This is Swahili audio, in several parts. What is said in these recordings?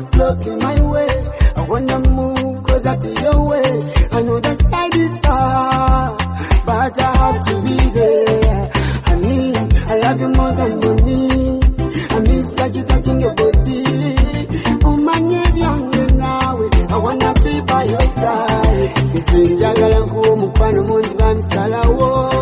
blocking my way. I wanna move closer to your way. I know that side is far, but I have to be there. Honey, I love you more than money. I miss touching your body. Oh my young now, I wanna be by your side. If you jagala kumu kwano mundi bamsala wo.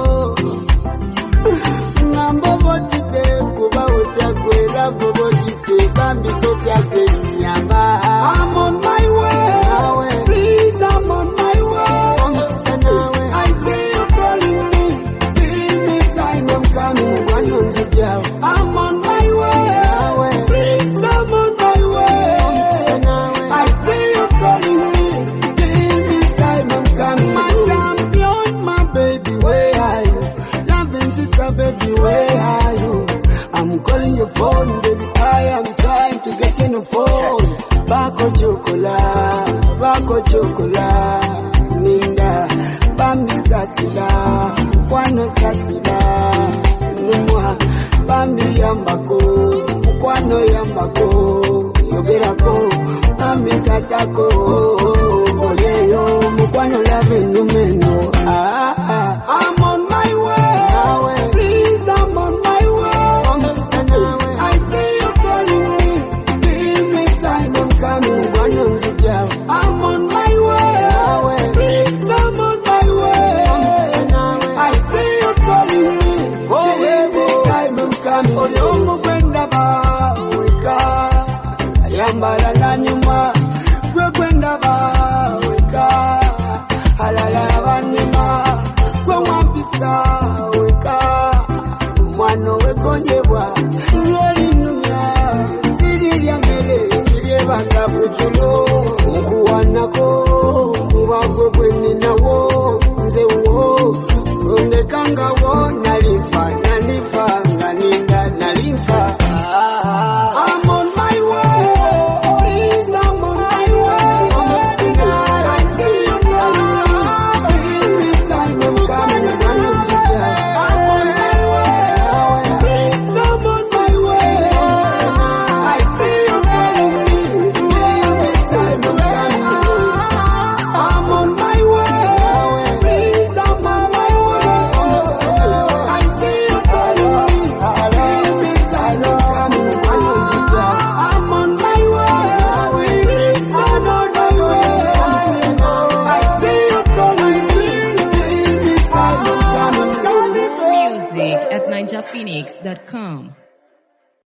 Nambo boti de kuba uchakwela boboti se bambi toti nyama. I'm on my way, please I'm on my way. I see you calling me, give me time, I'm coming. I'm on my way, please I'm on my way. I see you calling me, give me time, I'm coming. My champion, my baby, where are you? Loving sister, baby, where are you? I'm calling your phone, baby, I am trying to get in the phone. Bako chocolate, ninda, bambi sasila, kwano sasila, numwa, bambi yambako, kwano yambako, yogerako, bambi tatako, oleyo, mukwano lave numeno, I'm on my way, please I'm on my way. I see you calling me, give me time, I'm coming. I'm on my way, please I'm on my way. I see you calling me, give me time, I'm coming. Oyomu kwenda ba, weka, yambala na nyuma. Kwe kwenda ba, weka, halala wanima. Kwe wampisa, weka, mwano wekonyebwa. Ngoli numya, siri ya mele, siri ya banga buchulo. Nako mubango kweni nawo nze wo ongekanga wo nalifa nganinda nalifa. I'm on my way, please I'm on my way. I see you now, give me time, I'm coming. I'm on my way, please I'm on my way. I see you calling me, give me time, I'm coming. I'm on my way, please I'm on my way. I see you calling me, give me time, I'm coming. I'm on my way, please I'm on my way. I see you calling me, give me time, I'm coming. Music at ninjaphoenix.com.